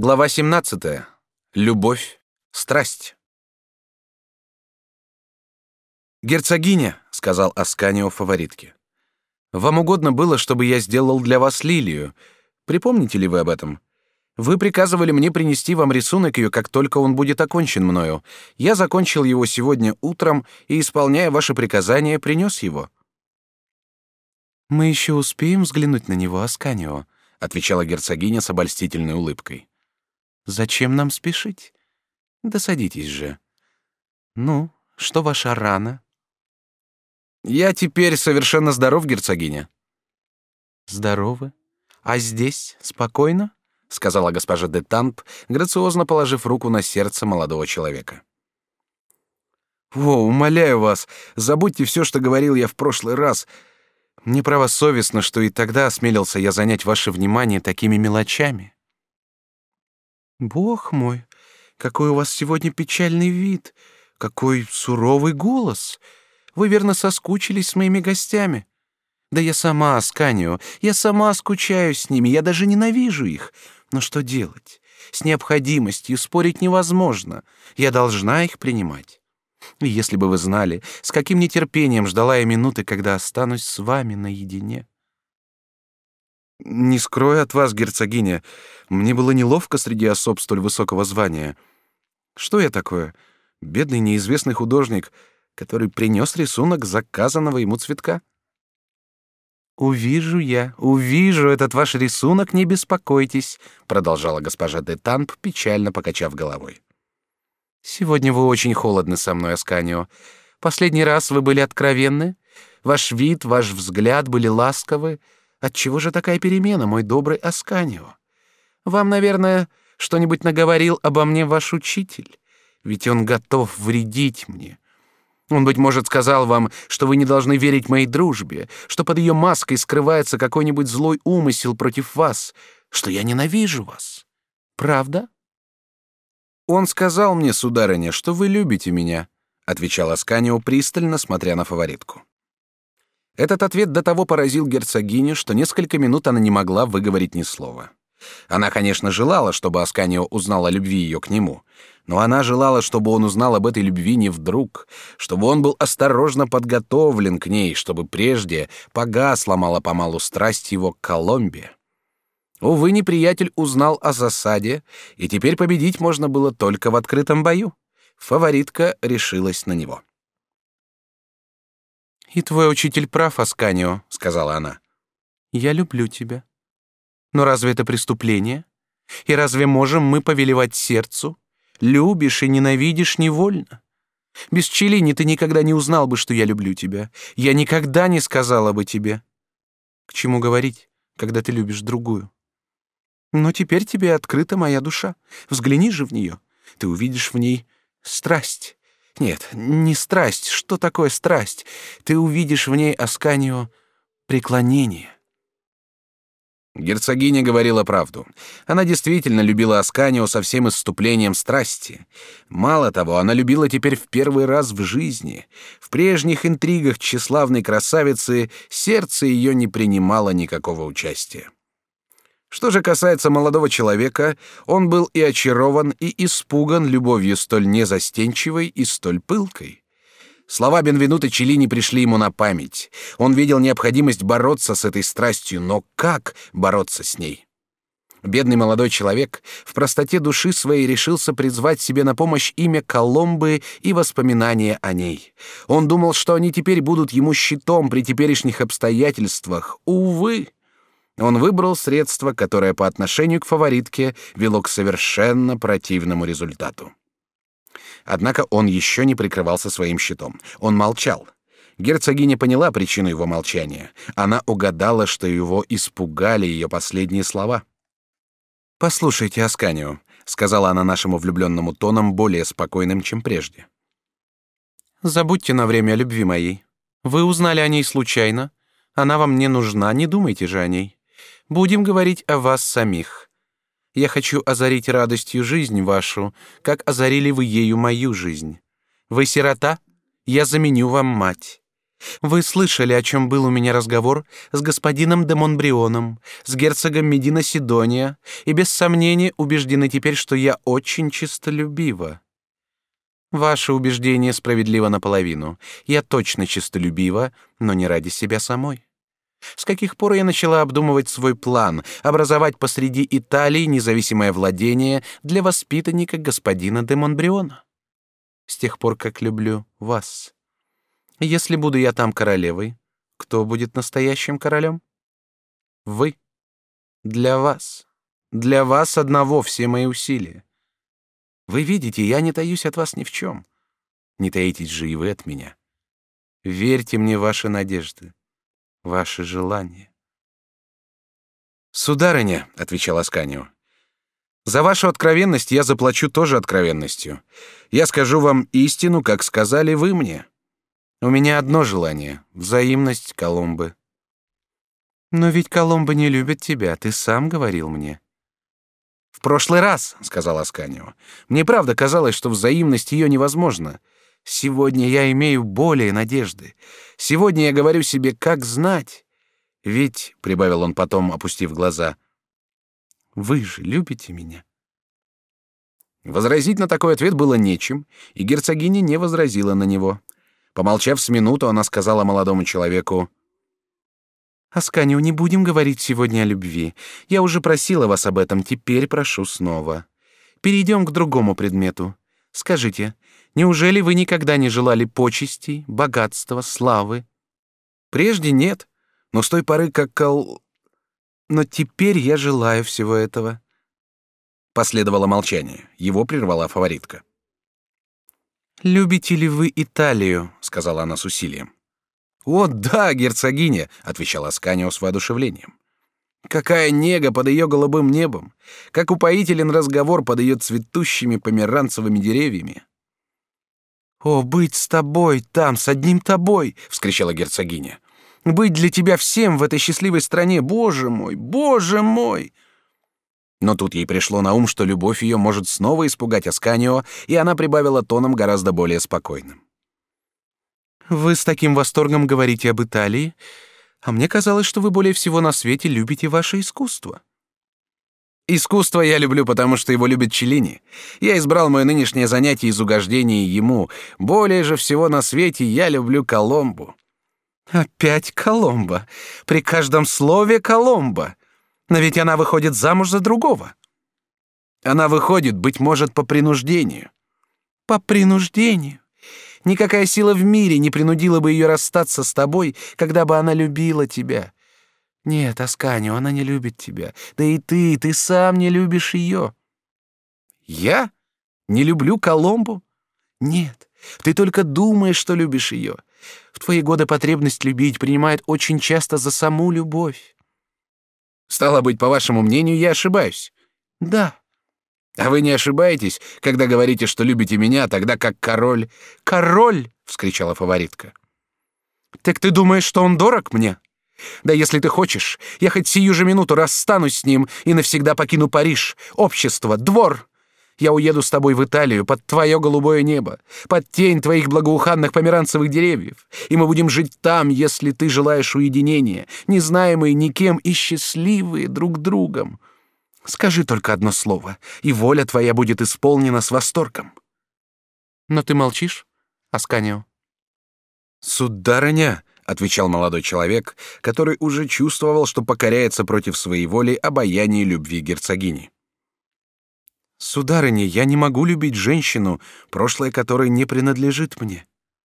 Глава 17. Любовь, страсть. «Герцогиня», — сказал Асканио фаворитке, — «вам угодно было, чтобы я сделал для вас лилию. Припомните ли вы об этом? Вы приказывали мне принести вам рисунок ее, как только он будет окончен мною. Я закончил его сегодня утром и, исполняя ваше приказание, принес его». «Мы еще успеем взглянуть на него, Асканио», — отвечала герцогиня с обольстительной улыбкой. «Зачем нам спешить? Да садитесь же. Ну, что ваша рана?» «Я теперь совершенно здоров, герцогиня». «Здоровы? А здесь спокойно?» — сказала госпожа де Тамп, грациозно положив руку на сердце молодого человека. «О, умоляю вас, забудьте все, что говорил я в прошлый раз. Мне право совестно, что и тогда осмелился я занять ваше внимание такими мелочами». «Бог мой, какой у вас сегодня печальный вид, какой суровый голос. Вы, верно, соскучились с моими гостями. Да я сама, Асканио, я сама скучаю с ними, я даже ненавижу их. Но что делать? С необходимостью спорить невозможно. Я должна их принимать. И если бы вы знали, с каким нетерпением ждала я минуты, когда останусь с вами наедине». «Не скрою от вас, герцогиня, мне было неловко среди особ столь высокого звания. Что я такое? Бедный неизвестный художник, который принес рисунок заказанного ему цветка». «Увижу этот ваш рисунок, не беспокойтесь», — продолжала госпожа де Тамп, печально покачав головой. «Сегодня вы очень холодны со мной, Асканио. Последний раз вы были откровенны. Ваш вид, ваш взгляд были ласковы. Отчего же такая перемена, мой добрый Асканио? Вам, наверное, что-нибудь наговорил обо мне ваш учитель, ведь он готов вредить мне. Он, быть может, сказал вам, что вы не должны верить моей дружбе, что под ее маской скрывается какой-нибудь злой умысел против вас, что я ненавижу вас. Правда?» «Он сказал мне, сударыня, что вы любите меня», — отвечал Асканио, пристально смотря на фаворитку. Этот ответ до того поразил герцогиню, что несколько минут она не могла выговорить ни слова. Она, конечно, желала, чтобы Асканио узнал о любви ее к нему, но она желала, чтобы он узнал об этой любви не вдруг, чтобы он был осторожно подготовлен к ней, чтобы прежде погасла мало-помалу страсть его к Коломбе. Увы, неприятель узнал о засаде, и теперь победить можно было только в открытом бою. Фаворитка решилась на него. «И твой учитель прав, Асканио», — сказала она. «Я люблю тебя. Но разве это преступление? И разве можем мы повелевать сердцу? Любишь и ненавидишь невольно. Без Челлини ты никогда не узнал бы, что я люблю тебя. Я никогда не сказала бы тебе. К чему говорить, когда ты любишь другую? Но теперь тебе открыта моя душа. Взгляни же в нее. Ты увидишь в ней страсть. Нет, не страсть. Что такое страсть? Ты увидишь в ней, Асканио, преклонение». Герцогиня говорила правду. Она действительно любила Асканио со всем исступлением страсти. Мало того, она любила теперь в первый раз в жизни. В прежних интригах тщеславной красавицы сердце ее не принимало никакого участия. Что же касается молодого человека, он был и очарован, и испуган любовью столь незастенчивой и столь пылкой. Слова Бенвенуто Челлини пришли ему на память. Он видел необходимость бороться с этой страстью, но как бороться с ней? Бедный молодой человек в простоте души своей решился призвать себе на помощь имя Коломбы и воспоминания о ней. Он думал, что они теперь будут ему щитом при теперешних обстоятельствах. Увы! Он выбрал средство, которое по отношению к фаворитке вело к совершенно противному результату. Однако он еще не прикрывался своим щитом. Он молчал. Герцогиня поняла причину его молчания. Она угадала, что его испугали ее последние слова. «Послушайте, Асканио», — сказала она нашему влюбленному тоном, более спокойным, чем прежде. «Забудьте на время о любви моей. Вы узнали о ней случайно. Она вам не нужна, не думайте же о ней. Будем говорить о вас самих. Я хочу озарить радостью жизнь вашу, как озарили вы ею мою жизнь. Вы сирота? Я заменю вам мать. Вы слышали, о чем был у меня разговор с господином де Монбрионом, с герцогом Медина Сидония, и без сомнения убеждены теперь, что я очень честолюбива. Ваше убеждение справедливо наполовину. Я точно честолюбива, но не ради себя самой. С каких пор я начала обдумывать свой план образовать посреди Италии независимое владение для воспитанника господина де Монбриона? С тех пор, как люблю вас. Если буду я там королевой, кто будет настоящим королем? Вы. Для вас. Для вас одного все мои усилия. Вы видите, я не таюсь от вас ни в чем. Не таитесь же и вы от меня. Верьте мне ваши надежды, ваши желания. «Сударыня», — отвечал Асканио, — «за вашу откровенность я заплачу тоже откровенностью. Я скажу вам истину, как сказали вы мне. У меня одно желание — взаимность Коломбы». «Но ведь Коломба не любит тебя, ты сам говорил мне». «В прошлый раз, — сказал Асканио, — мне правда казалось, что взаимность ее невозможна. Сегодня я имею более надежды. Сегодня я говорю себе, как знать. Ведь, — прибавил он потом, опустив глаза, — вы же любите меня». Возразить на такой ответ было нечем, и герцогиня не возразила на него. Помолчав с минуту, она сказала молодому человеку: «Асканио, не будем говорить сегодня о любви. Я уже просила вас об этом, теперь прошу снова. Перейдем к другому предмету. Скажите, неужели вы никогда не желали почестей, богатства, славы?» «Прежде нет, но с той поры, Но теперь я желаю всего этого». Последовало молчание. Его прервала фаворитка. «Любите ли вы Италию?» — сказала она с усилием. «О, да, герцогиня!» — отвечал Асканио с воодушевлением. «Какая нега под ее голубым небом! Как упоителен разговор под ее цветущими померанцевыми деревьями!» «О, быть с тобой там, с одним тобой!» — вскричала герцогиня. «Быть для тебя всем в этой счастливой стране! Боже мой! Боже мой!» Но тут ей пришло на ум, что любовь ее может снова испугать Асканио, и она прибавила тоном гораздо более спокойным: «Вы с таким восторгом говорите об Италии, а мне казалось, что вы более всего на свете любите ваше искусство». «Искусство я люблю, потому что его любит Челлини. Я избрал мое нынешнее занятие из угождения ему. Более же всего на свете я люблю Коломбу». «Опять Коломба! При каждом слове Коломба! Но ведь она выходит замуж за другого». «Она выходит, быть может, по принуждению». «По принуждению? Никакая сила в мире не принудила бы ее расстаться с тобой, когда бы она любила тебя. Нет, Асканио, она не любит тебя. Да и ты сам не любишь ее». «Я? Не люблю Коломбу? Нет, ты только думаешь, что любишь ее. В твои годы потребность любить принимает очень часто за саму любовь». «Стало быть, по вашему мнению, я ошибаюсь?» «Да». «А вы не ошибаетесь, когда говорите, что любите меня, тогда как король...» «Король!» — вскричала фаворитка. «Так ты думаешь, что он дорог мне? Да если ты хочешь, я хоть сию же минуту расстанусь с ним и навсегда покину Париж, общество, двор. Я уеду с тобой в Италию под твое голубое небо, под тень твоих благоуханных померанцевых деревьев, и мы будем жить там, если ты желаешь уединения, незнаемые никем и счастливые друг другом. Скажи только одно слово, и воля твоя будет исполнена с восторгом». «Но ты молчишь, Асканио?» «Сударыня», — отвечал молодой человек, который уже чувствовал, что покоряется против своей воли обаянию любви герцогини. «Сударыня, я не могу любить женщину, прошлое которой не принадлежит мне».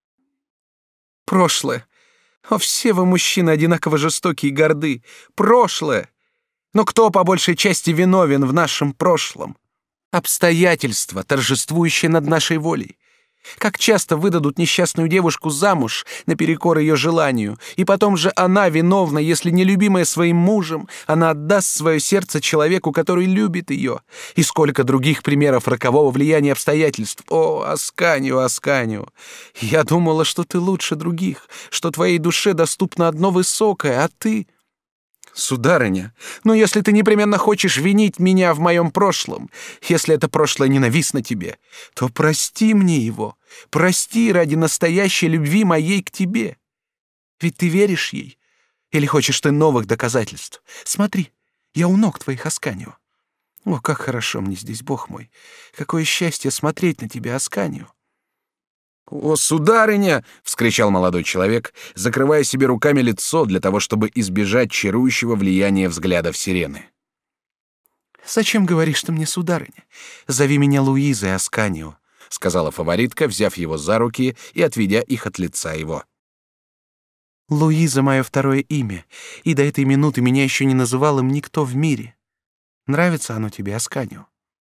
«Прошлое? О, все вы, мужчины, одинаково жестокие и горды. Прошлое! Но кто по большей части виновен в нашем прошлом? Обстоятельства, торжествующие над нашей волей. Как часто выдадут несчастную девушку замуж наперекор ее желанию, и потом же она виновна, если не любимая своим мужем, она отдаст свое сердце человеку, который любит ее. И сколько других примеров рокового влияния обстоятельств. О, Асканио, Асканио, я думала, что ты лучше других, что твоей душе доступно одно высокое, а ты... Сударыня, но если ты непременно хочешь винить меня в моем прошлом, если это прошлое ненавистно тебе, то прости мне его, прости ради настоящей любви моей к тебе. Ведь ты веришь ей? Или хочешь ты новых доказательств? Смотри, я у ног твоих, Асканио. О, как хорошо мне здесь, Бог мой! Какое счастье смотреть на тебя, Асканио!» «О, сударыня!» — вскричал молодой человек, закрывая себе руками лицо для того, чтобы избежать чарующего влияния взглядов сирены. «Зачем говоришь ты мне, сударыня? Зови меня Луизой, Асканио», — сказала фаворитка, взяв его за руки и отведя их от лица его. «Луиза — мое второе имя, и до этой минуты меня еще не называл им никто в мире. Нравится оно тебе, Асканио?»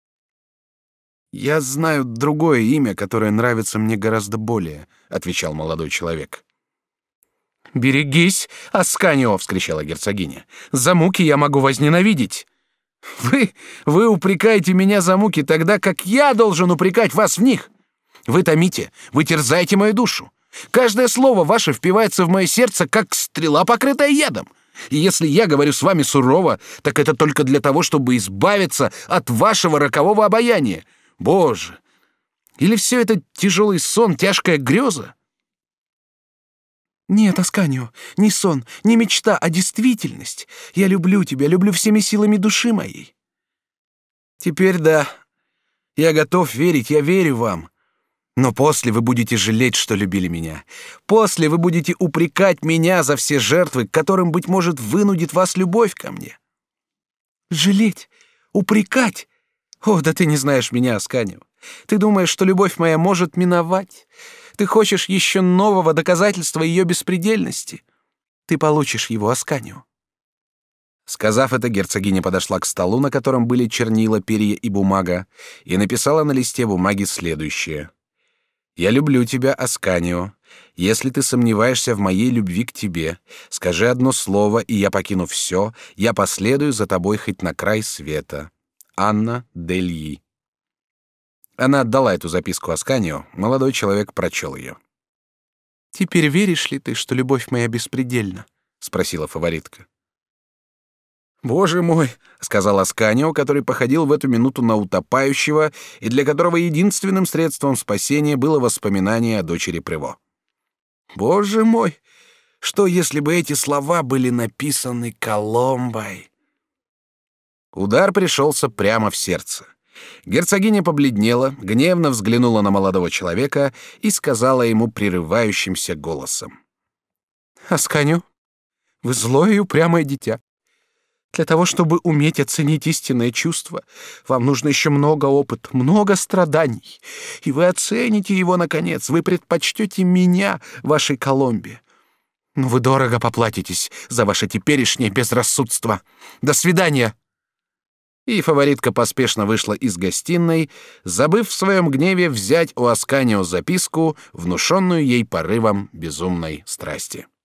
«Я знаю другое имя, которое нравится мне гораздо более», — отвечал молодой человек. «Берегись, Асканио!» — вскричала герцогиня. «За муки я могу возненавидеть». Вы упрекаете меня за муки, тогда как я должен упрекать вас в них. Вы томите, вы терзаете мою душу. Каждое слово ваше впивается в мое сердце, как стрела, покрытая ядом. И если я говорю с вами сурово, так это только для того, чтобы избавиться от вашего рокового обаяния. Боже! Или все это тяжелый сон, тяжкая греза? «Нет, Асканио, не сон, не мечта, а действительность. Я люблю тебя, люблю всеми силами души моей». «Теперь да. Я готов верить, я верю вам. Но после вы будете жалеть, что любили меня. После вы будете упрекать меня за все жертвы, к которым, быть может, вынудит вас любовь ко мне». «Жалеть? Упрекать? О, да ты не знаешь меня, Асканио. Ты думаешь, что любовь моя может миновать? Ты хочешь еще нового доказательства ее беспредельности? Ты получишь его, Асканио». Сказав это, герцогиня подошла к столу, на котором были чернила, перья и бумага, и написала на листе бумаги следующее: «Я люблю тебя, Асканио. Если ты сомневаешься в моей любви к тебе, скажи одно слово, и я покину все, я последую за тобой хоть на край света. Анна Дельи». Она отдала эту записку Асканио, молодой человек прочел ее. «Теперь веришь ли ты, что любовь моя беспредельна?» — спросила фаворитка. «Боже мой!» — сказал Асканио, который походил в эту минуту на утопающего и для которого единственным средством спасения было воспоминание о дочери Прево. «Боже мой! Что, если бы эти слова были написаны Коломбой?» Удар пришелся прямо в сердце. Герцогиня побледнела, гневно взглянула на молодого человека и сказала ему прерывающимся голосом: «Асканио, вы злое и упрямое дитя. Для того, чтобы уметь оценить истинное чувство, вам нужно еще много опыта, много страданий. И вы оцените его, наконец. Вы предпочтете меня вашей Коломбе. Но вы дорого поплатитесь за ваше теперешнее безрассудство. До свидания!» И фаворитка поспешно вышла из гостиной, забыв в своем гневе взять у Асканио записку, внушенную ей порывом безумной страсти.